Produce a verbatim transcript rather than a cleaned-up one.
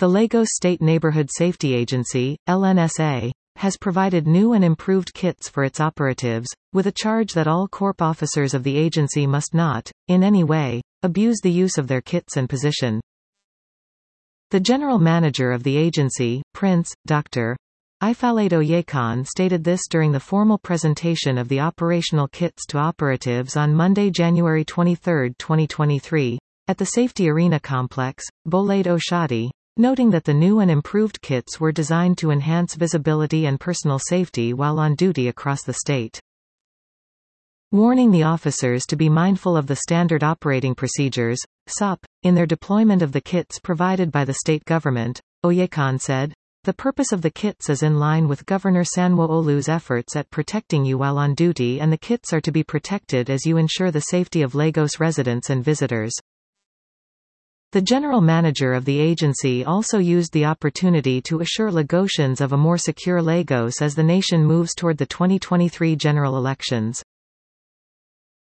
The Lagos State Neighborhood Safety Agency, L N S A, has provided new and improved kits for its operatives, with a charge that all corp officers of the agency must not, in any way, abuse the use of their kits and position. The general manager of the agency, Prince, Doctor Ifeoluwa Oyekan, stated this during the formal presentation of the operational kits to operatives on Monday, January twenty-third, twenty twenty-three, at the Safety Arena Complex, Bolade Oshodi, noting that the new and improved kits were designed to enhance visibility and personal safety while on duty across the state. Warning the officers to be mindful of the standard operating procedures, S O P, in their deployment of the kits provided by the state government, Oyekan said, "The purpose of the kits is in line with Governor Sanwo-Olu's efforts at protecting you while on duty, and the kits are to be protected as you ensure the safety of Lagos residents and visitors." The general manager of the agency also used the opportunity to assure Lagosians of a more secure Lagos as the nation moves toward the twenty twenty-three general elections.